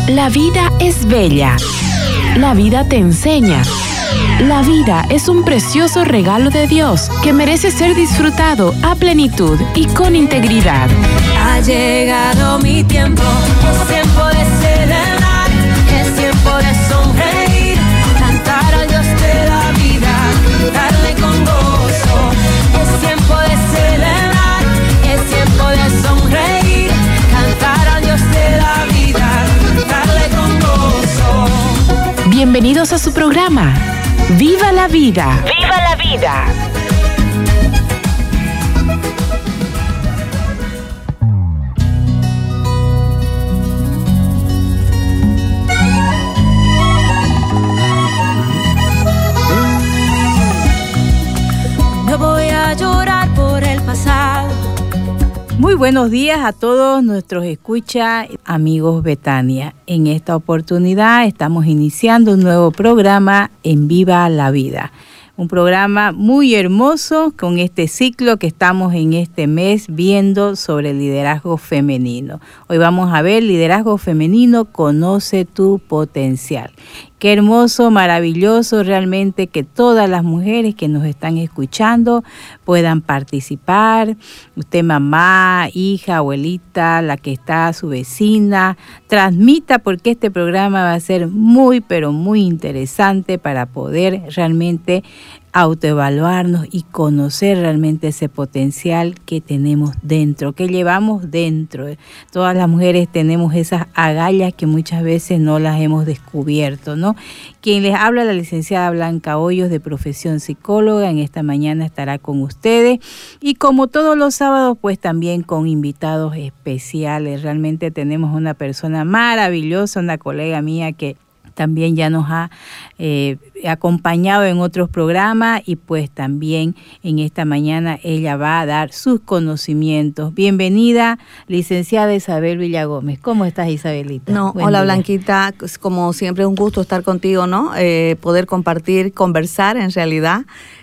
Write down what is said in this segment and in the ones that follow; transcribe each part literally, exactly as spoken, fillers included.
La vida es bella. La vida te enseña. La vida es un precioso regalo de Dios que merece ser disfrutado a plenitud y con integridad. Ha llegado mi tiempo, es tiempo de celebrar, es tiempo de sonreír, cantar al Dios de la vida, darle con gozo. Es tiempo de celebrar, es tiempo de sonreír, cantar al Dios de la vida, darle con gozo. Bienvenidos a su programa. ¡Viva la vida! ¡Viva la vida! No voy a llorar por el pasado. Muy buenos días a todos nuestros escucha amigos Betania. En esta oportunidad estamos iniciando un nuevo programa en Viva la Vida. Un programa muy hermoso con este ciclo que estamos en este mes viendo sobre el liderazgo femenino. Hoy vamos a ver liderazgo femenino, conoce tu potencial. Qué hermoso, maravilloso realmente que todas las mujeres que nos están escuchando puedan participar. Usted mamá, hija, abuelita, la que está su vecina, transmita porque este programa va a ser muy pero muy interesante para poder realmente autoevaluarnos y conocer realmente ese potencial que tenemos dentro, que llevamos dentro. Todas las mujeres tenemos esas agallas que muchas veces no las hemos descubierto, ¿no? Quien les habla, la licenciada Blanca Hoyos, de profesión psicóloga, en esta mañana estará con ustedes y como todos los sábados, pues también con invitados especiales. Realmente tenemos una persona maravillosa, una colega mía que también ya nos ha eh, acompañado en otros programas y pues también en esta mañana ella va a dar sus conocimientos. Bienvenida, licenciada Isabel Villagómez. ¿Cómo estás, Isabelita? No, Buen hola día. Blanquita, como siempre un gusto estar contigo, ¿no? Eh, poder compartir, conversar en realidad.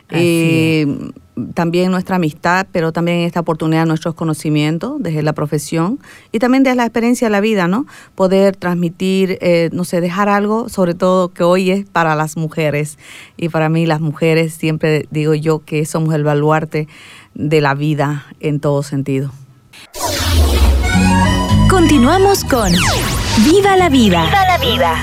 Eh, también nuestra amistad, pero también en esta oportunidad nuestros conocimientos desde la profesión y también desde la experiencia de la vida, ¿no? Poder transmitir, eh, no sé, dejar algo, sobre todo que hoy es para las mujeres. Y para mí las mujeres, siempre digo yo que somos el baluarte de la vida en todo sentido. Continuamos con ¡Viva la vida! ¡Viva la vida!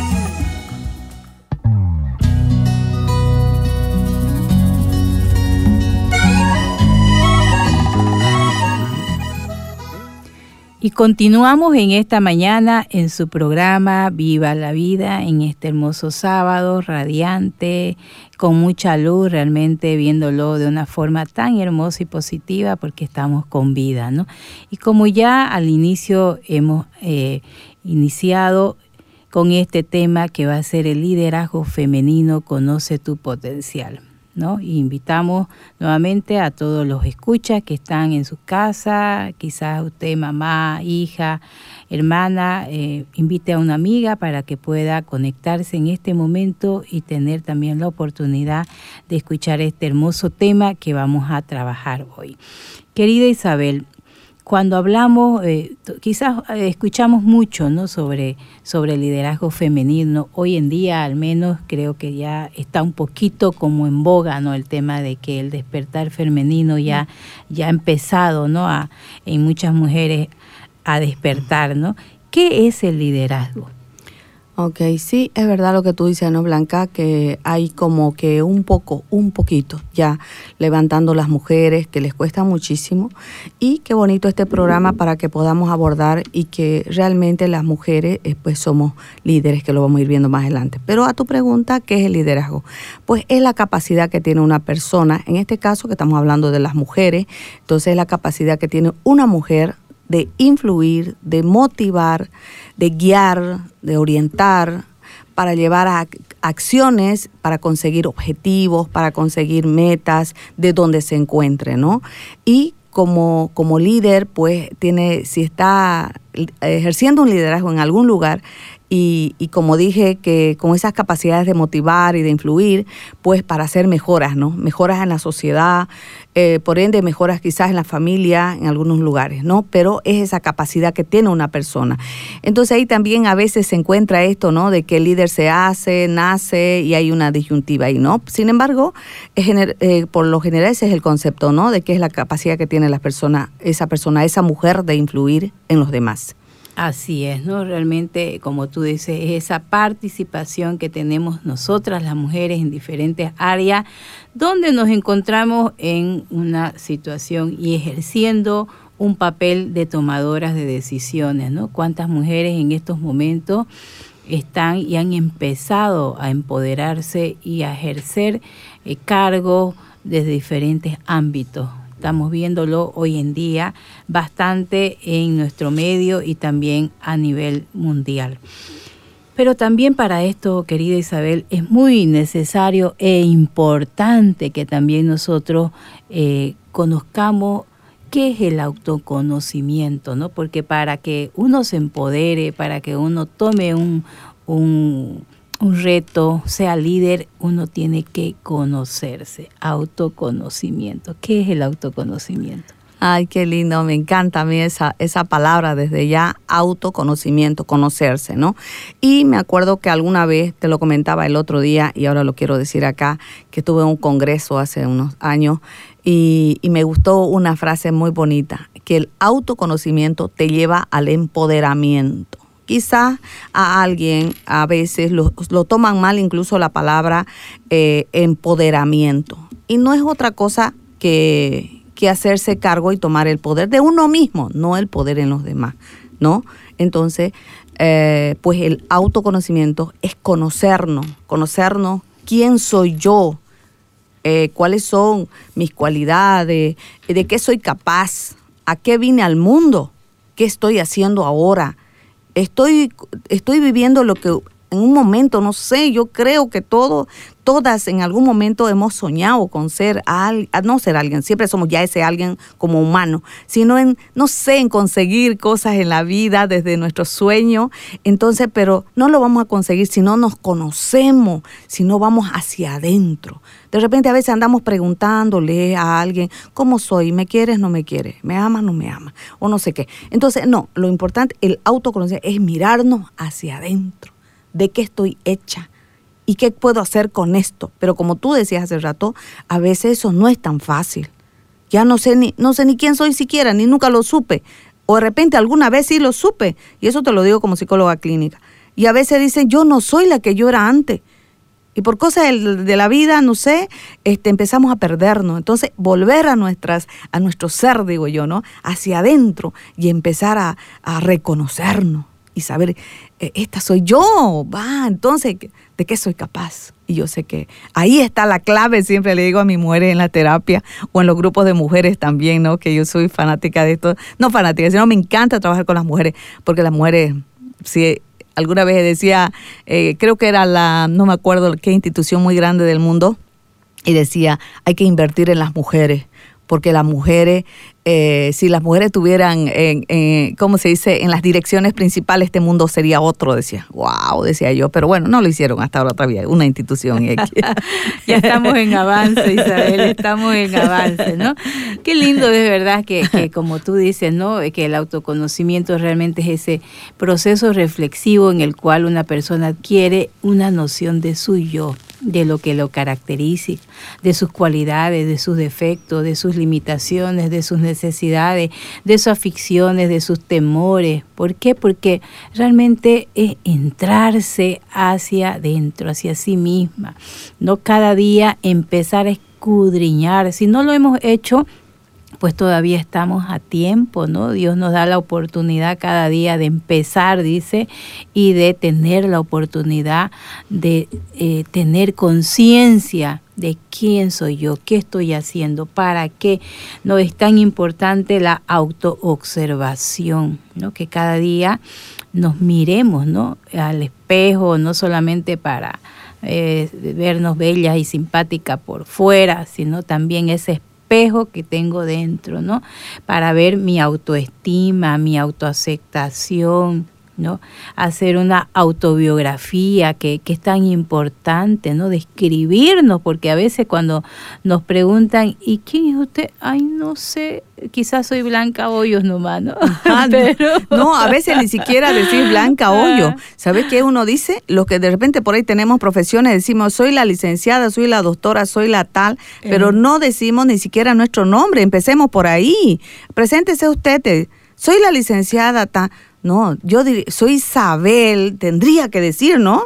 Y continuamos en esta mañana en su programa Viva la Vida, en este hermoso sábado radiante, con mucha luz, realmente viéndolo de una forma tan hermosa y positiva porque estamos con vida, ¿no? Y como ya al inicio hemos eh, iniciado con este tema que va a ser el liderazgo femenino, conoce tu potencial, ¿no? Y invitamos nuevamente a todos los escuchas que están en su casa, quizás usted, mamá, hija, hermana, eh, invite a una amiga para que pueda conectarse en este momento y tener también la oportunidad de escuchar este hermoso tema que vamos a trabajar hoy. Querida Isabel, cuando hablamos, eh, quizás eh, escuchamos mucho, ¿no? sobre, sobre el liderazgo femenino. Hoy en día, al menos, creo que ya está un poquito como en boga, ¿no? El tema de que el despertar femenino ya, ya ha empezado, ¿no? A, en muchas mujeres a despertar, ¿no? ¿Qué es el liderazgo? Ok, sí, es verdad lo que tú dices, ¿no, Blanca? Que hay como que un poco, un poquito ya levantando las mujeres, que les cuesta muchísimo. Y qué bonito este programa para que podamos abordar y que realmente las mujeres eh, pues somos líderes, que lo vamos a ir viendo más adelante. Pero a tu pregunta, ¿qué es el liderazgo? Pues es la capacidad que tiene una persona, en este caso que estamos hablando de las mujeres, entonces es la capacidad que tiene una mujer de influir, de motivar, de guiar, de orientar, para llevar a acciones, para conseguir objetivos, para conseguir metas de donde se encuentre, ¿no? Y como, como líder, pues tiene, si está ejerciendo un liderazgo en algún lugar y, y como dije, que con esas capacidades de motivar y de influir, pues para hacer mejoras, ¿no? Mejoras en la sociedad, eh, por ende mejoras quizás en la familia, en algunos lugares, ¿no? Pero es esa capacidad que tiene una persona. Entonces ahí también a veces se encuentra esto, ¿no? De que el líder se hace, nace y hay una disyuntiva ahí, ¿no? Sin embargo, es gener- eh, por lo general ese es el concepto, ¿no? De que es la capacidad que tiene la persona, esa persona, esa mujer de influir en los demás. Así es, ¿no? Realmente, como tú dices, es esa participación que tenemos nosotras las mujeres en diferentes áreas donde nos encontramos en una situación y ejerciendo un papel de tomadoras de decisiones, ¿no? ¿Cuántas mujeres en estos momentos están y han empezado a empoderarse y a ejercer eh, cargos desde diferentes ámbitos? Estamos viéndolo hoy en día bastante en nuestro medio y también a nivel mundial. Pero también para esto, querida Isabel, es muy necesario e importante que también nosotros eh, conozcamos qué es el autoconocimiento, ¿no? Porque para que uno se empodere, para que uno tome un, un un reto, sea líder, uno tiene que conocerse, autoconocimiento. ¿Qué es el autoconocimiento? Ay, qué lindo, me encanta a mí esa, esa palabra desde ya, autoconocimiento, conocerse, ¿no? Y me acuerdo que alguna vez, te lo comentaba el otro día y ahora lo quiero decir acá, que tuve un congreso hace unos años y, y me gustó una frase muy bonita, que el autoconocimiento te lleva al empoderamiento. Quizás a alguien a veces lo, lo toman mal incluso la palabra eh, empoderamiento. Y no es otra cosa que, que hacerse cargo y tomar el poder de uno mismo, no el poder en los demás, ¿no? Entonces, eh, pues el autoconocimiento es conocernos, conocernos quién soy yo, eh, cuáles son mis cualidades, de qué soy capaz, a qué vine al mundo, qué estoy haciendo ahora. Estoy, estoy viviendo lo que en un momento, no sé, yo creo que todo, todas en algún momento hemos soñado con ser, al, no ser alguien, siempre somos ya ese alguien como humano, sino en, no sé, en conseguir cosas en la vida desde nuestros sueños. Entonces, pero no lo vamos a conseguir si no nos conocemos, si no vamos hacia adentro. De repente a veces andamos preguntándole a alguien, ¿cómo soy? ¿Me quieres? ¿No me quieres? ¿Me amas? ¿No me amas? O no sé qué. Entonces, no, lo importante, el autoconocimiento es mirarnos hacia adentro. ¿De qué estoy hecha? ¿Y qué puedo hacer con esto? Pero como tú decías hace rato, a veces eso no es tan fácil. Ya no sé ni, no sé ni quién soy siquiera, ni nunca lo supe. O de repente alguna vez sí lo supe. Y eso te lo digo como psicóloga clínica. Y a veces dicen, yo no soy la que yo era antes. Y por cosas de, de la vida, no sé, este, empezamos a perdernos. Entonces, volver a nuestras, a nuestro ser, digo yo, ¿no? Hacia adentro y empezar a, a reconocernos y saber, eh, esta soy yo, va, entonces, ¿de qué soy capaz? Y yo sé que ahí está la clave, siempre le digo a mis mujeres en la terapia o en los grupos de mujeres también, ¿no? Que yo soy fanática de esto, no fanática, sino me encanta trabajar con las mujeres, porque las mujeres, si alguna vez decía, eh, creo que era la, no me acuerdo qué institución muy grande del mundo, y decía, hay que invertir en las mujeres, porque las mujeres, eh, si las mujeres tuvieran, en, en, ¿cómo se dice?, en las direcciones principales, este mundo sería otro, decía. Wow, decía yo, pero bueno, no lo hicieron hasta ahora todavía, una institución. Ya estamos en avance, Isabel, estamos en avance, ¿no? Qué lindo es verdad que, que como tú dices, ¿no?, que el autoconocimiento realmente es ese proceso reflexivo en el cual una persona adquiere una noción de su yo, de lo que lo caracteriza, de sus cualidades, de sus defectos, de sus limitaciones, de sus necesidades, de sus aficiones, de sus temores. ¿Por qué? Porque realmente es entrarse hacia adentro, hacia sí misma, no cada día empezar a escudriñar. Si no lo hemos hecho, pues todavía estamos a tiempo, ¿no? Dios nos da la oportunidad cada día de empezar, dice, y de tener la oportunidad de eh, tener conciencia de quién soy yo, qué estoy haciendo, para qué. No es tan importante la autoobservación, ¿no? Que cada día nos miremos, ¿no?, al espejo, no solamente para eh, vernos bellas y simpáticas por fuera, sino también ese espejo espejo que tengo dentro, ¿no? Para ver mi autoestima, mi autoaceptación, ¿no? Hacer una autobiografía que, que es tan importante, ¿no? Describirnos, porque a veces cuando nos preguntan, ¿y quién es usted? Ay, no sé, quizás soy Blanca Hoyos nomás, ¿no? Ah, Pero... No, a veces ni siquiera decir Blanca Hoyos. ¿Sabes qué uno dice? Los que de repente por ahí tenemos profesiones, decimos, soy la licenciada, soy la doctora, soy la tal, pero eh. no decimos ni siquiera nuestro nombre. Empecemos por ahí. Preséntese usted, soy la licenciada tal. No, yo diría, soy Isabel, tendría que decir, ¿no?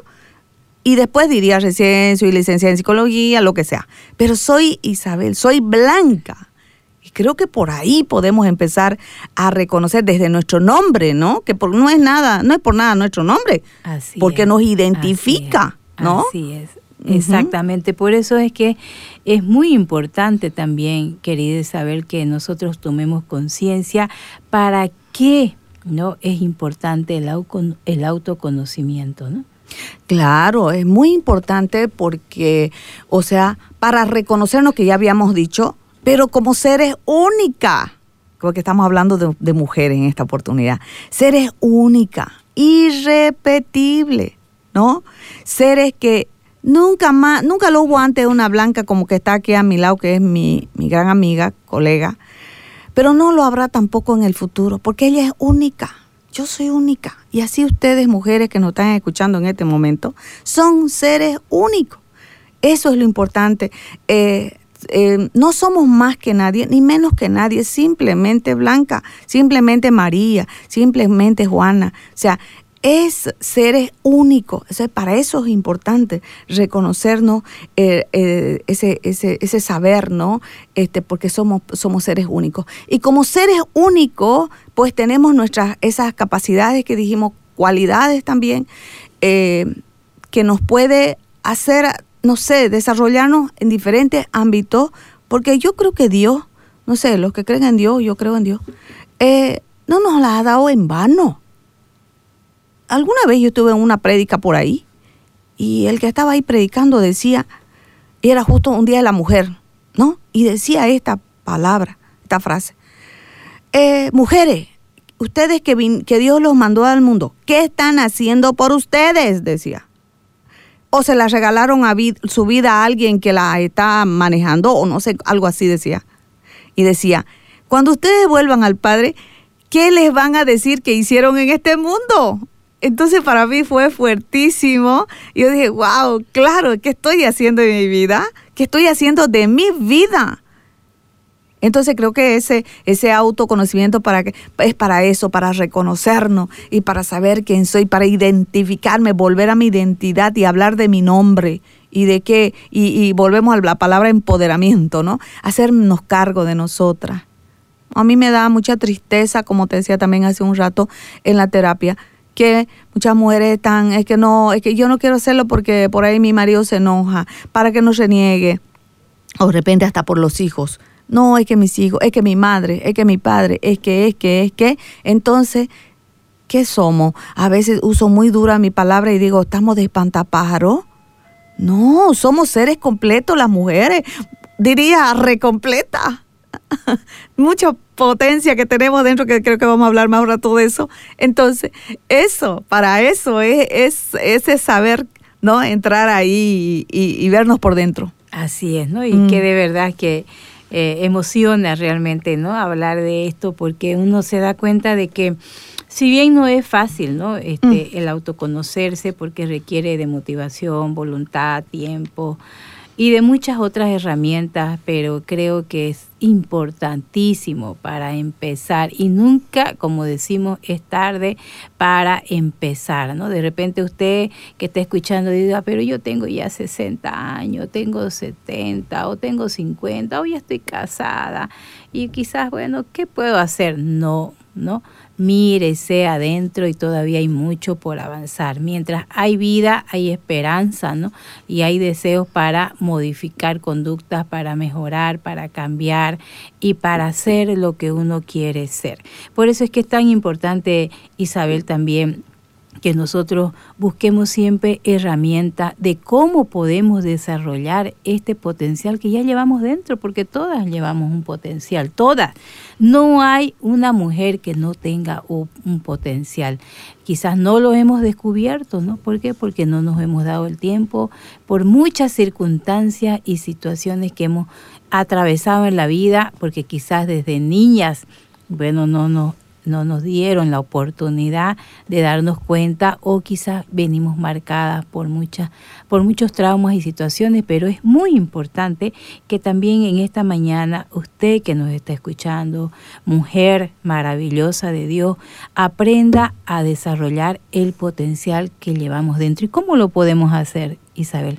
Y después diría recién, soy licenciada en psicología, lo que sea. Pero soy Isabel, soy Blanca. Y creo que por ahí podemos empezar a reconocer desde nuestro nombre, ¿no? Que por, no es nada, no es por nada nuestro nombre. Así porque es, nos identifica, así ¿no? Así es. Exactamente, por eso es que es muy importante también, querida Isabel, que nosotros tomemos conciencia para qué, ¿no? Es importante el, auto, el autoconocimiento, ¿no? Claro, es muy importante porque, o sea, para reconocernos que ya habíamos dicho, pero como seres únicas, porque estamos hablando de, de mujeres en esta oportunidad, seres únicas, irrepetibles, ¿no? Seres que nunca más, nunca lo hubo antes una Blanca como que está aquí a mi lado, que es mi, mi gran amiga, colega, pero no lo habrá tampoco en el futuro, porque ella es única. Yo soy única. Y así ustedes, mujeres que nos están escuchando en este momento, son seres únicos. Eso es lo importante. Eh, eh, no somos más que nadie, ni menos que nadie. Simplemente Blanca, simplemente María, simplemente Juana. O sea, es seres únicos. O sea, para eso es importante reconocernos eh, eh, ese, ese, ese saber, ¿no? Este, porque somos, somos seres únicos. Y como seres únicos, pues tenemos nuestras, esas capacidades que dijimos, cualidades también, eh, que nos puede hacer, no sé, desarrollarnos en diferentes ámbitos, porque yo creo que Dios, no sé, los que creen en Dios, yo creo en Dios, eh, no nos la ha dado en vano. Alguna vez yo estuve en una prédica por ahí y el que estaba ahí predicando decía, y era justo un día de la mujer, ¿no? Y decía esta palabra, esta frase, eh, mujeres, ustedes que, vin- que Dios los mandó al mundo, ¿qué están haciendo por ustedes? Decía. O se la regalaron a vid- su vida a alguien que la está manejando, o no sé, algo así decía. Y decía, cuando ustedes vuelvan al Padre, ¿qué les van a decir que hicieron en este mundo? Entonces para mí fue fuertísimo. Yo dije, wow, claro, ¿qué estoy haciendo en mi vida? ¿Qué estoy haciendo de mi vida? Entonces creo que ese, ese autoconocimiento para que, es para eso, para reconocernos y para saber quién soy, para identificarme, volver a mi identidad y hablar de mi nombre y de qué, y, y volvemos a la palabra empoderamiento, ¿no? Hacernos cargo de nosotras. A mí me da mucha tristeza, como te decía también hace un rato en la terapia, que muchas mujeres están, es que no, es que yo no quiero hacerlo porque por ahí mi marido se enoja, para que no reniegue, o de repente hasta por los hijos. No, es que mis hijos, es que mi madre, es que mi padre, es que, es que, es que. Entonces, ¿qué somos? A veces uso muy dura mi palabra y digo, ¿estamos de espantapájaro? No, somos seres completos las mujeres, diría recompleta. Mucha potencia que tenemos dentro, que creo que vamos a hablar más un rato de eso. Entonces, eso, para eso es, es ese saber, ¿no? Entrar ahí y, y, y vernos por dentro. Así es, ¿no? Y Mm. que de verdad que eh, emociona realmente, ¿no? Hablar de esto, porque uno se da cuenta de que si bien no es fácil, ¿no? Este, mm. el autoconocerse, porque requiere de motivación, voluntad, tiempo y de muchas otras herramientas, pero creo que es importantísimo para empezar y nunca, como decimos, es tarde para empezar, ¿no? De repente usted que está escuchando diga, pero yo tengo ya sesenta años, tengo setenta o tengo cincuenta o ya estoy casada y quizás, bueno, ¿qué puedo hacer? No, ¿no? Mírese adentro y todavía hay mucho por avanzar. Mientras hay vida, hay esperanza, ¿no? Y hay deseos para modificar conductas, para mejorar, para cambiar y para ser lo que uno quiere ser. Por eso es que es tan importante, Isabel, también que nosotros busquemos siempre herramientas de cómo podemos desarrollar este potencial que ya llevamos dentro, porque todas llevamos un potencial, todas. No hay una mujer que no tenga un, un potencial. Quizás no lo hemos descubierto, ¿no? ¿Por qué? Porque no nos hemos dado el tiempo, por muchas circunstancias y situaciones que hemos atravesado en la vida, porque quizás desde niñas, bueno, no nos no nos dieron la oportunidad de darnos cuenta, o quizás venimos marcadas por muchas, por muchos traumas y situaciones, pero es muy importante que también en esta mañana usted que nos está escuchando, mujer maravillosa de Dios, aprenda a desarrollar el potencial que llevamos dentro. ¿Y cómo lo podemos hacer, Isabel?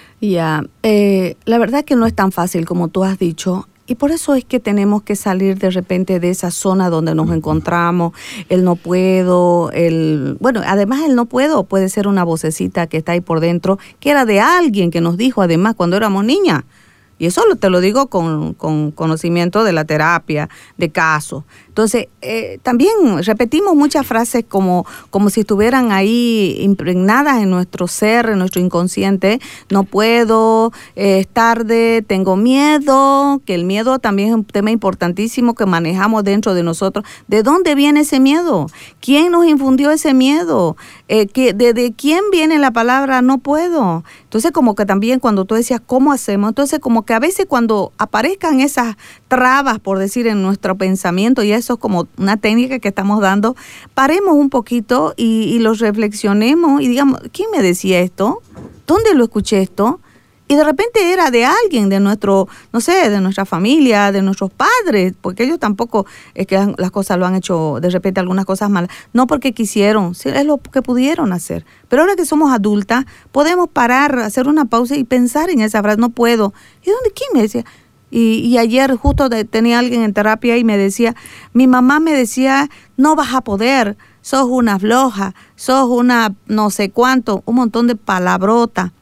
Ya, eh, la verdad que no es tan fácil como tú has dicho. Y por eso es que tenemos que salir de repente de esa zona donde nos encontramos, el no puedo, el bueno, además el no puedo puede ser una vocecita que está ahí por dentro, que era de alguien que nos dijo además cuando éramos niñas. Y eso te lo digo con, con conocimiento de la terapia, de casos. Entonces, eh, también repetimos muchas frases como, como si estuvieran ahí impregnadas en nuestro ser, en nuestro inconsciente. No puedo, eh, es tarde, tengo miedo, que el miedo también es un tema importantísimo que manejamos dentro de nosotros. ¿De dónde viene ese miedo? ¿Quién nos infundió ese miedo? Eh, que, ¿de, ¿De quién viene la palabra no puedo? Entonces, como que también cuando tú decías, ¿cómo hacemos? Entonces, como que a veces cuando aparezcan esas trabas, por decir, en nuestro pensamiento, y eso es como una técnica que estamos dando, paremos un poquito y, y los reflexionemos y digamos, ¿quién me decía esto? ¿Dónde lo escuché esto? Y de repente era de alguien, de nuestro, no sé, de nuestra familia, de nuestros padres, porque ellos tampoco es que las cosas lo han hecho, de repente algunas cosas malas, no porque quisieron, es lo que pudieron hacer. Pero ahora que somos adultas, podemos parar, hacer una pausa y pensar en esa frase, no puedo. ¿Y dónde? ¿Quién me decía? Y, y ayer justo de, tenía alguien en terapia y me decía, mi mamá me decía, no vas a poder, sos una floja, sos una no sé cuánto, un montón de palabrotas.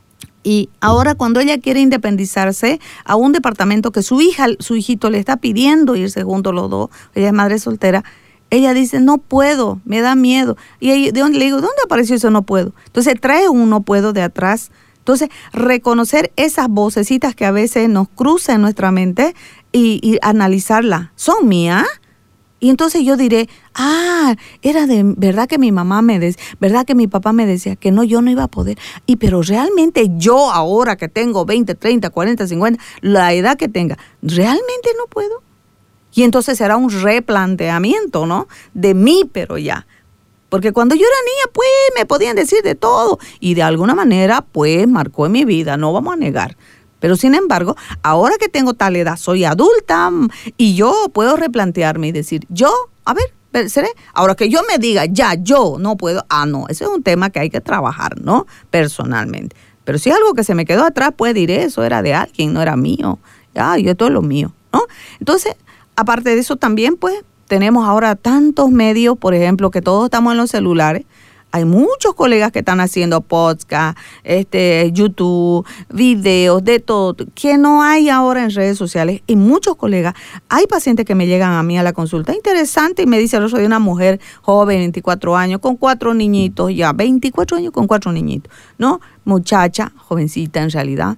Y ahora cuando ella quiere independizarse a un departamento que su hija, su hijito le está pidiendo irse juntos los dos, ella es madre soltera, ella dice, no puedo, me da miedo. Y ahí, ¿de dónde le digo, dónde apareció eso no puedo? Entonces trae un no puedo de atrás. Entonces, reconocer esas vocecitas que a veces nos cruzan en nuestra mente y, y analizarlas. ¿Son mías? Y entonces yo diré, ah, era de verdad que mi mamá me decía, verdad que mi papá me decía que no, yo no iba a poder. Y pero realmente yo ahora que tengo veinte, treinta, cuarenta, cincuenta, la edad que tenga, ¿realmente no puedo? Y entonces será un replanteamiento, ¿no? De mí, pero ya. Porque cuando yo era niña, pues me podían decir de todo. Y de alguna manera, pues marcó en mi vida, no vamos a negar. Pero sin embargo, ahora que tengo tal edad, soy adulta y yo puedo replantearme y decir, yo, a ver, ¿seré? Ahora que yo me diga, ya, yo no puedo, ah, no, ese es un tema que hay que trabajar, ¿no? Personalmente. Pero si es algo que se me quedó atrás, pues diré, eso era de alguien, no era mío. Ya, yo todo es lo mío, ¿no? Entonces, aparte de eso también, pues, tenemos ahora tantos medios, por ejemplo, que todos estamos en los celulares. Hay muchos colegas que están haciendo podcast, este, YouTube, videos, de todo, que no hay ahora en redes sociales. Y muchos colegas, hay pacientes que me llegan a mí a la consulta, interesante, y me dice el otro día una mujer joven, veinticuatro años, con cuatro niñitos, ya, veinticuatro años con cuatro niñitos, ¿no? Muchacha, jovencita en realidad.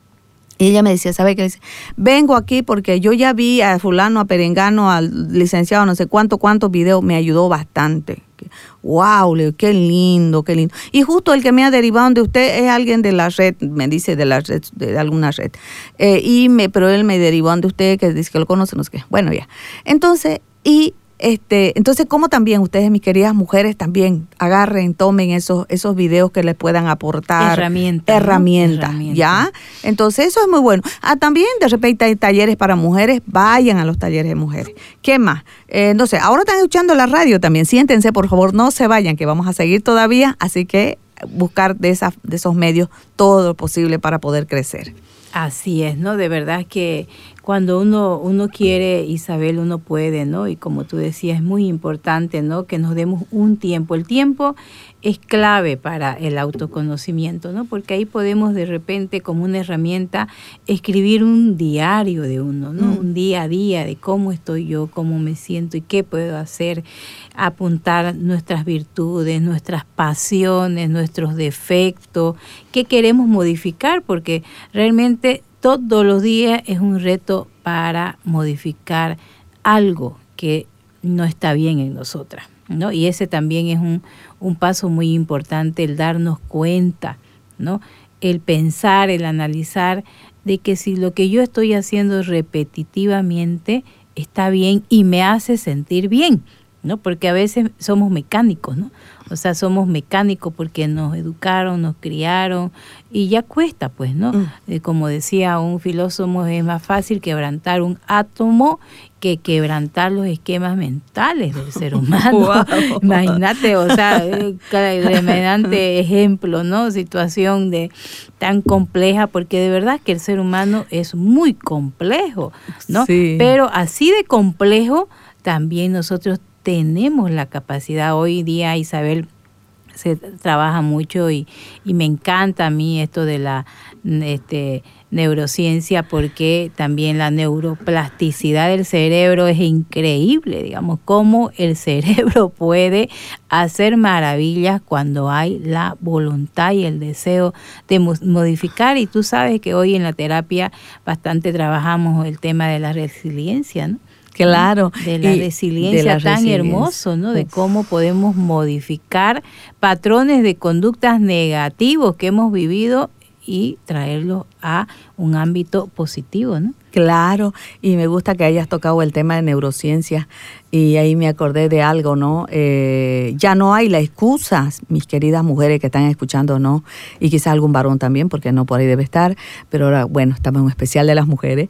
Y ella me decía, ¿sabe qué? Dice, vengo aquí porque yo ya vi a fulano, a perengano, al licenciado, no sé cuánto, cuántos videos, me ayudó bastante. Wow, qué lindo, qué lindo. Y justo el que me ha derivado de usted es alguien de la red, me dice de la red, de alguna red. Eh, y me, pero él me derivó de usted, que dice que lo conoce, no sé qué. Bueno, ya. Entonces, y Este, entonces, como también ustedes, mis queridas mujeres, también agarren, tomen esos, esos videos que les puedan aportar herramientas, herramientas, ¿no? Herramienta. ¿Ya? Entonces, eso es muy bueno. Ah, también, de repente, hay talleres para mujeres, vayan a los talleres de mujeres. ¿Qué más? Eh, no sé, ahora están escuchando la radio también, siéntense, por favor, no se vayan, que vamos a seguir todavía, así que buscar de, esa, de esos medios todo lo posible para poder crecer. Así es, ¿no? De verdad que cuando uno, uno quiere, Isabel, uno puede, ¿no? Y como tú decías, es muy importante, ¿no? Que nos demos un tiempo. El tiempo es clave para el autoconocimiento, ¿no? Porque ahí podemos de repente, como una herramienta, escribir un diario de uno, ¿no? Mm. Un día a día de cómo estoy yo, cómo me siento y qué puedo hacer, apuntar nuestras virtudes, nuestras pasiones, nuestros defectos, qué queremos modificar, porque realmente todos los días es un reto para modificar algo que no está bien en nosotras, ¿no? Y ese también es un, un paso muy importante, el darnos cuenta, ¿no? El pensar, el analizar de que si lo que yo estoy haciendo repetitivamente está bien y me hace sentir bien, ¿no? Porque a veces somos mecánicos, ¿no? O sea, somos mecánicos porque nos educaron, nos criaron y ya cuesta, pues, ¿no? Mm. Eh, como decía un filósofo, es más fácil quebrantar un átomo que quebrantar los esquemas mentales del ser humano. Wow. Imagínate, o sea, tremendante ejemplo, ¿no? Situación de tan compleja, porque de verdad que el ser humano es muy complejo, ¿no? Sí. Pero así de complejo también nosotros tenemos la capacidad. Hoy día, Isabel, se trabaja mucho y, y me encanta a mí esto de la este, neurociencia, porque también la neuroplasticidad del cerebro es increíble, digamos, cómo el cerebro puede hacer maravillas cuando hay la voluntad y el deseo de modificar. Y tú sabes que hoy en la terapia bastante trabajamos el tema de la resiliencia, ¿no? Claro. De la resiliencia de la tan resiliencia. Hermoso, ¿no? De cómo podemos modificar patrones de conductas negativos que hemos vivido y traerlos a un ámbito positivo, ¿no? Claro, y me gusta que hayas tocado el tema de neurociencia y ahí me acordé de algo, ¿no? Eh, ya no hay la excusa, mis queridas mujeres que están escuchando, ¿no? Y quizás algún varón también, porque no por ahí debe estar, pero ahora, bueno, estamos en un especial de las mujeres.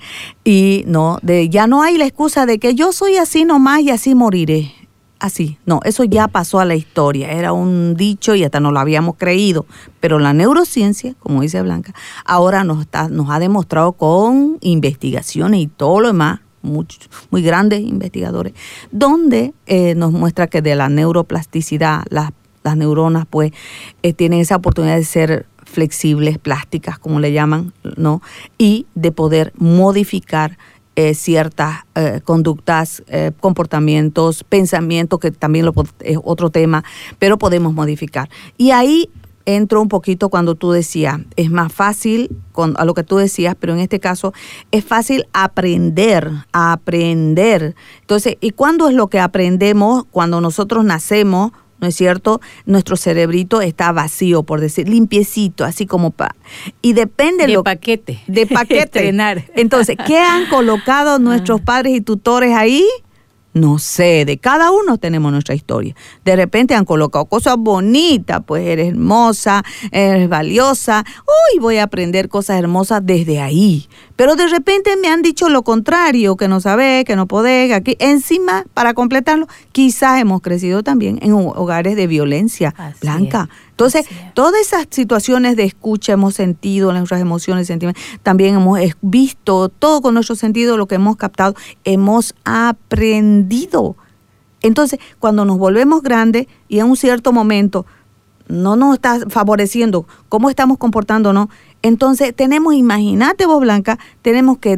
Y no, de ya no hay la excusa de que yo soy así nomás y así moriré. Así, no, eso ya pasó a la historia, era un dicho y hasta no lo habíamos creído, pero la neurociencia, como dice Blanca, ahora nos, está, nos ha demostrado con investigaciones y todo lo demás, muy, muy grandes investigadores, donde eh, nos muestra que de la neuroplasticidad, las, las neuronas pues eh, tienen esa oportunidad de ser flexibles, plásticas, como le llaman, ¿no? Y de poder modificar Eh, ciertas eh, conductas, eh, comportamientos, pensamientos, que también lo, es otro tema, pero podemos modificar. Y ahí entro un poquito cuando tú decías, es más fácil, con, a lo que tú decías, pero en este caso es fácil aprender, aprender. Entonces, ¿y cuándo es lo que aprendemos? Cuando nosotros nacemos, ¿no es cierto? Nuestro cerebrito está vacío, por decir, limpiecito, así como pa. Y depende de lo paquete. De paquete. Entonces, ¿qué han colocado nuestros padres y tutores ahí? No sé, de cada uno tenemos nuestra historia. De repente han colocado cosas bonitas, pues eres hermosa, eres valiosa. Uy, voy a aprender cosas hermosas desde ahí. Pero de repente me han dicho lo contrario, que no sabés, que no podés, que aquí. Encima, para completarlo, quizás hemos crecido también en hogares de violencia, Así Blanca. Es. Entonces, todas esas situaciones de escucha hemos sentido, nuestras emociones, sentimientos, también hemos visto, todo con nuestro sentido, lo que hemos captado, hemos aprendido. Entonces, cuando nos volvemos grandes y en un cierto momento no nos está favoreciendo cómo estamos comportándonos, entonces tenemos, imagínate vos, Blanca, tenemos que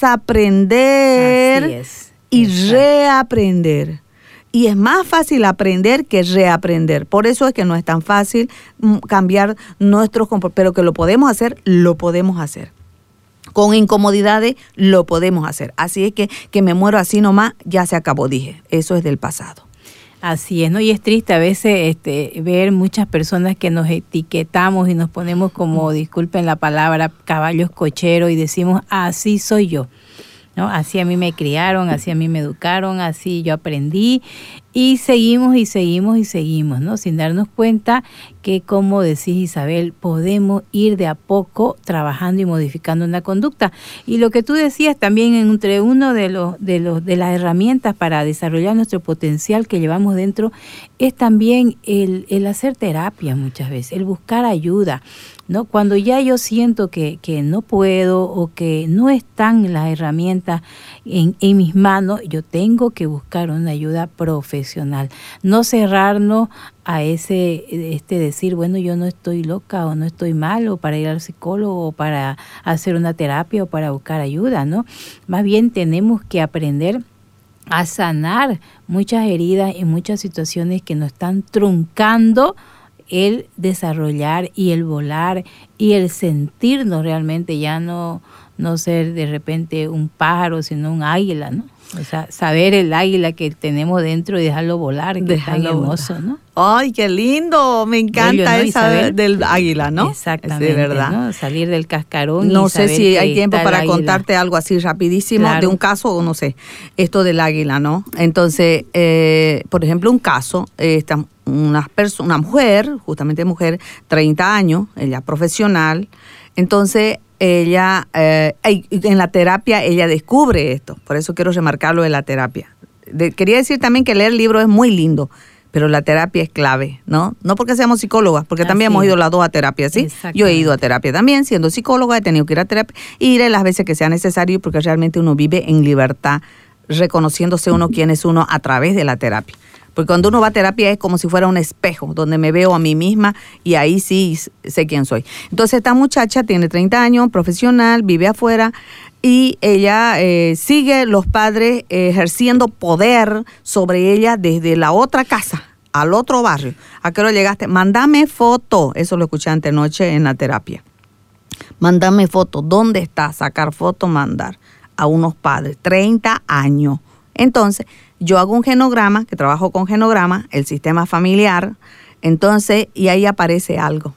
desaprender es. y Exacto. reaprender. Y es más fácil aprender que reaprender. Por eso es que no es tan fácil cambiar nuestros comportamientos, pero que lo podemos hacer, lo podemos hacer. Con incomodidades lo podemos hacer. Así es que que me muero así nomás, ya se acabó, dije. Eso es del pasado. Así es, ¿no? Y es triste a veces este, ver muchas personas que nos etiquetamos y nos ponemos como, disculpen la palabra, caballos cocheros y decimos, así soy yo, ¿no? Así a mí me criaron, así a mí me educaron, así yo aprendí y seguimos y seguimos y seguimos, ¿no? Sin darnos cuenta que, como decís, Isabel, podemos ir de a poco trabajando y modificando una conducta. Y lo que tú decías también, entre uno de los de los de las herramientas para desarrollar nuestro potencial que llevamos dentro es también el, el hacer terapia muchas veces, el buscar ayuda, ¿no? Cuando ya yo siento que, que no puedo o que no están las herramientas en, en mis manos, yo tengo que buscar una ayuda profesional. No cerrarnos a ese este decir, bueno, yo no estoy loca o no estoy mal, o para ir al psicólogo o para hacer una terapia o para buscar ayuda, ¿no? Más bien tenemos que aprender a sanar muchas heridas y muchas situaciones que nos están truncando el desarrollar y el volar y el sentirnos realmente, ya no, no ser de repente un pájaro, sino un águila, ¿no? O sea, saber el águila que tenemos dentro y dejarlo volar, que dejarlo es tan hermoso, volar. ¿no? ¡Ay, qué lindo! Me encanta Julio, ¿no? esa Isabel, del águila, ¿no? Exactamente, de verdad. ¿no? Salir del cascarón. No y sé si hay tiempo para águila. contarte algo así rapidísimo, claro, de un caso, o no sé, esto del águila, ¿no? Entonces, eh, por ejemplo, un caso, eh, esta, una, perso- una mujer, justamente mujer, treinta años, ella profesional, entonces ella, eh, en la terapia, ella descubre esto, por eso quiero remarcarlo de la terapia. De, quería decir también que leer libros es muy lindo, pero la terapia es clave, ¿no? No porque seamos psicólogas, porque Así también hemos ido las dos a terapia, ¿sí? Yo he ido a terapia también, siendo psicóloga, he tenido que ir a terapia, y iré las veces que sea necesario, porque realmente uno vive en libertad, reconociéndose uno quién es uno a través de la terapia. Porque cuando uno va a terapia es como si fuera un espejo, donde me veo a mí misma y ahí sí sé quién soy. Entonces esta muchacha tiene treinta años, profesional, vive afuera, y ella eh, sigue los padres eh, ejerciendo poder sobre ella desde la otra casa al otro barrio. ¿A qué hora llegaste? Mándame foto. Eso lo escuché antenoche en la terapia. Mándame foto. ¿Dónde está? Sacar foto, mandar a unos padres. treinta años. Entonces, yo hago un genograma, que trabajo con genograma, el sistema familiar, entonces, y ahí aparece algo.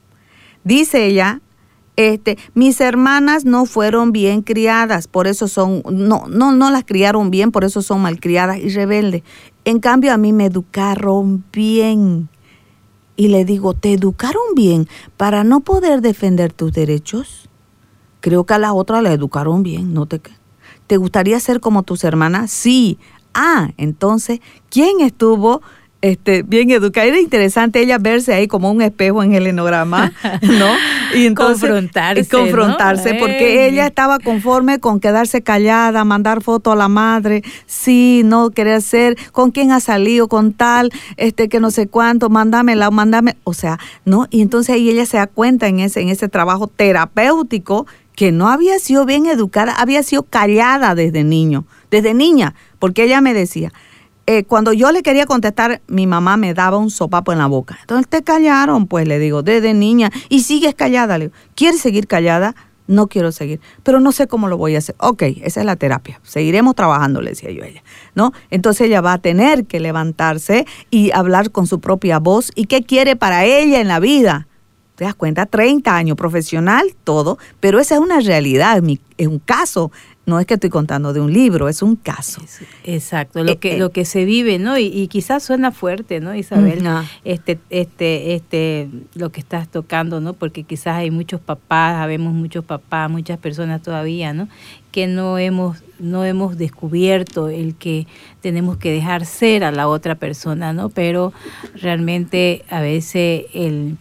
Dice ella, este, mis hermanas no fueron bien criadas, por eso son, no, no, no las criaron bien, por eso son malcriadas y rebeldes. En cambio, a mí me educaron bien. Y le digo, ¿te educaron bien para no poder defender tus derechos? Creo que a las otras la educaron bien, ¿no te crees? ¿Te gustaría ser como tus hermanas? Sí. Ah, entonces, ¿quién estuvo este, bien educada? Era interesante ella verse ahí como un espejo en el enograma, ¿no? Y entonces, confrontarse, confrontarse, ¿no? Porque Ey. ella estaba conforme con quedarse callada, mandar foto a la madre, sí, no querer ser, con quién ha salido, con tal, este, que no sé cuánto, mándamela, mándame, o sea, ¿no? Y entonces ahí ella se da cuenta en ese, en ese trabajo terapéutico que no había sido bien educada, había sido callada desde niño, desde niña, porque ella me decía, eh, cuando yo le quería contestar, mi mamá me daba un sopapo en la boca. Entonces, te callaron, pues, le digo, desde niña, y sigues callada. Le digo, ¿quieres seguir callada? No quiero seguir, pero no sé cómo lo voy a hacer. Ok, esa es la terapia, seguiremos trabajando, le decía yo a ella, ¿no? Entonces ella va a tener que levantarse y hablar con su propia voz, y qué quiere para ella en la vida. ¿Te das cuenta? treinta años, profesional, todo, pero esa es una realidad, es un caso, no es que estoy contando de un libro, es un caso. Exacto, lo eh, que eh. lo que se vive, ¿no? Y, y quizás suena fuerte, ¿no, Isabel? No. Este, este, este, lo que estás tocando, ¿no? Porque quizás hay muchos papás, habemos muchos papás, muchas personas todavía, ¿no? Que no hemos, no hemos descubierto el que tenemos que dejar ser a la otra persona, ¿no? Pero realmente a veces el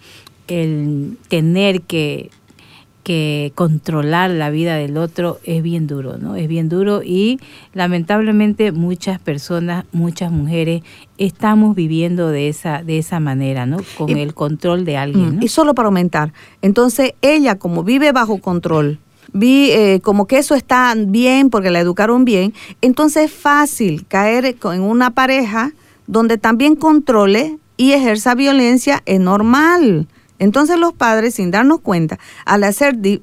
el tener que, que controlar la vida del otro es bien duro, ¿no? Es bien duro, y lamentablemente muchas personas, muchas mujeres estamos viviendo de esa de esa manera, ¿no? Con y, el control de alguien, ¿no? Y solo para aumentar. Entonces ella, como vive bajo control, vi eh, como que eso está bien porque la educaron bien, entonces es fácil caer en una pareja donde también controle y ejerza violencia, es normal. Entonces los padres, sin darnos cuenta, al hacer di,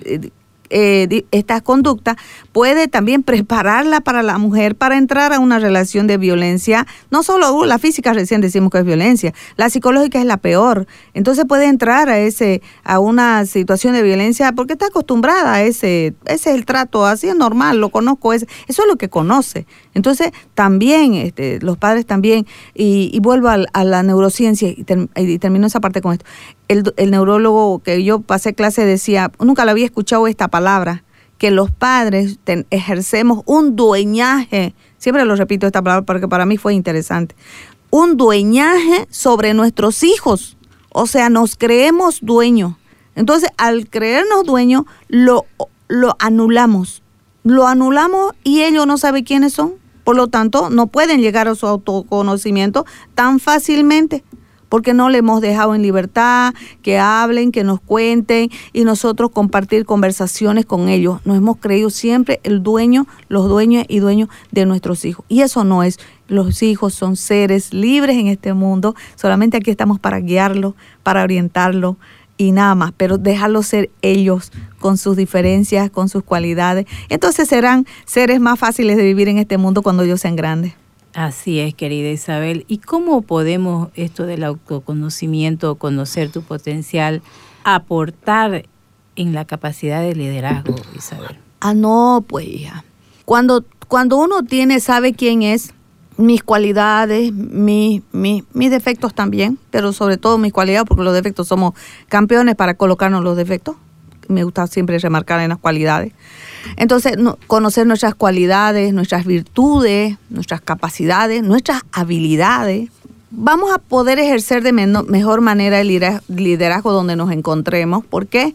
eh, di, estas conductas, puede también prepararla para la mujer para entrar a una relación de violencia. No solo uh, la física, recién decimos que es violencia, la psicológica es la peor. Entonces puede entrar a ese a una situación de violencia porque está acostumbrada a ese, ese es el trato, así es normal, lo conozco, ese, eso es lo que conoce. Entonces también este, los padres también, y, y vuelvo a, a la neurociencia y, ter, y termino esa parte con esto. El, el neurólogo que yo pasé clase decía, nunca lo había escuchado esta palabra, que los padres ten, ejercemos un dueñaje, siempre lo repito esta palabra porque para mí fue interesante, un dueñaje sobre nuestros hijos. O sea, nos creemos dueños. Entonces, al creernos dueños, lo, lo anulamos. Lo anulamos y ellos no saben quiénes son. Por lo tanto, no pueden llegar a su autoconocimiento tan fácilmente, porque no le hemos dejado en libertad, que hablen, que nos cuenten y nosotros compartir conversaciones con ellos. Nos hemos creído siempre el dueño, los dueños y dueños de nuestros hijos. Y eso no es. Los hijos son seres libres en este mundo. Solamente aquí estamos para guiarlos, para orientarlos y nada más. Pero dejarlos ser ellos con sus diferencias, con sus cualidades. Entonces serán seres más fáciles de vivir en este mundo cuando ellos sean grandes. Así es, querida Isabel. ¿Y cómo podemos esto del autoconocimiento, conocer tu potencial, aportar en la capacidad de liderazgo, Isabel? Ah, no, pues hija. Cuando, cuando uno tiene, sabe quién es, mis cualidades, mi, mi, mis defectos también, pero sobre todo mis cualidades, porque los defectos somos campeones para colocarnos los defectos. Me gusta siempre remarcar en las cualidades. Entonces, no, conocer nuestras cualidades, nuestras virtudes, nuestras capacidades, nuestras habilidades. Vamos a poder ejercer de menor, mejor manera el liderazgo donde nos encontremos. ¿Por qué?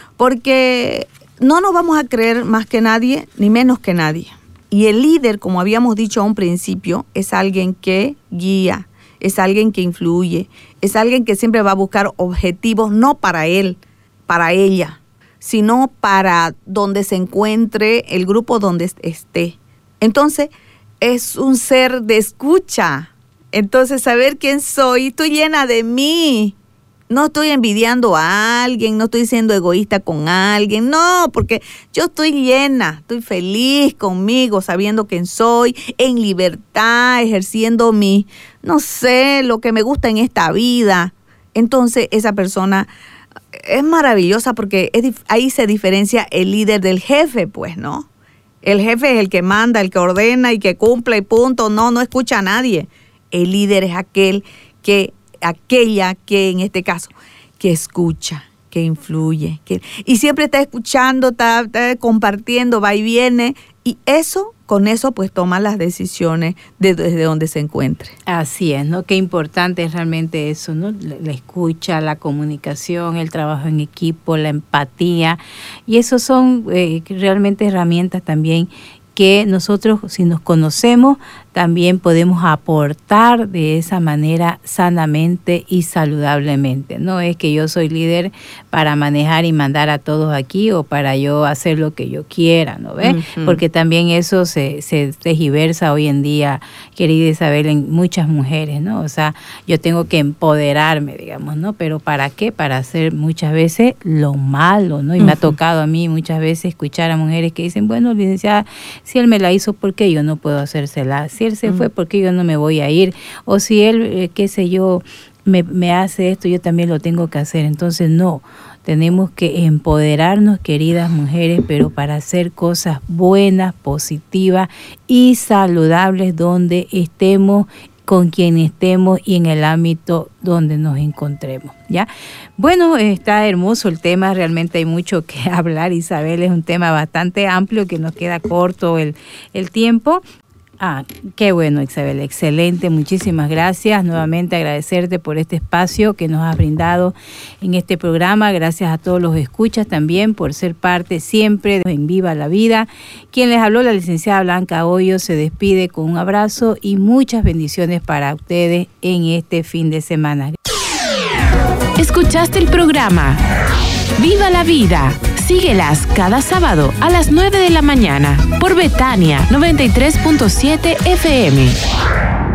Porque no nos vamos a creer más que nadie, ni menos que nadie. Y el líder, como habíamos dicho a un principio, es alguien que guía, es alguien que influye, es alguien que siempre va a buscar objetivos, no para él, para ella, sino para donde se encuentre el grupo donde esté. Entonces, es un ser de escucha. Entonces, saber quién soy, estoy llena de mí. No estoy envidiando a alguien, no estoy siendo egoísta con alguien, no, porque yo estoy llena, estoy feliz conmigo, sabiendo quién soy, en libertad, ejerciendo mi, no sé, lo que me gusta en esta vida. Entonces, esa persona es maravillosa porque es, ahí se diferencia el líder del jefe, pues, ¿no? El jefe es el que manda, el que ordena y que cumple y punto, no, no escucha a nadie. El líder es aquel que aquella que en este caso, que escucha, que influye, que, y siempre está escuchando, está, está compartiendo, va y viene, y eso, con eso pues toma las decisiones de, desde donde se encuentre. Así es, ¿no? Qué importante es realmente eso, ¿no? La, la escucha, la comunicación, el trabajo en equipo, la empatía, y esos son eh, realmente herramientas también que nosotros, si nos conocemos, también podemos aportar de esa manera sanamente y saludablemente. No es que yo soy líder para manejar y mandar a todos aquí o para yo hacer lo que yo quiera, ¿no ves? Uh-huh. Porque también eso se, se tergiversa hoy en día, querida Isabel, en muchas mujeres, ¿no? O sea, yo tengo que empoderarme, digamos, ¿no? Pero ¿para qué? Para hacer muchas veces lo malo, ¿no? Y uh-huh. me ha tocado a mí muchas veces escuchar a mujeres que dicen, bueno, licenciada, si él me la hizo, ¿por qué yo no puedo hacérsela? Si él se fue, ¿por qué yo no me voy a ir? O si él, eh, qué sé yo, me, me hace esto, yo también lo tengo que hacer. Entonces, no, tenemos que empoderarnos, queridas mujeres, pero para hacer cosas buenas, positivas y saludables donde estemos, con quien estemos y en el ámbito donde nos encontremos, ¿ya? Bueno, está hermoso el tema, realmente hay mucho que hablar, Isabel, es un tema bastante amplio que nos queda corto el, el tiempo. Ah, qué bueno, Isabel, excelente, muchísimas gracias. Nuevamente agradecerte por este espacio que nos has brindado en este programa. Gracias a todos los escuchas también por ser parte siempre de En Viva la Vida. Quien les habló, la licenciada Blanca Hoyo, se despide con un abrazo y muchas bendiciones para ustedes en este fin de semana. Escuchaste el programa Viva la Vida. Síguelas cada sábado a las nueve de la mañana por Betania noventa y tres punto siete F M.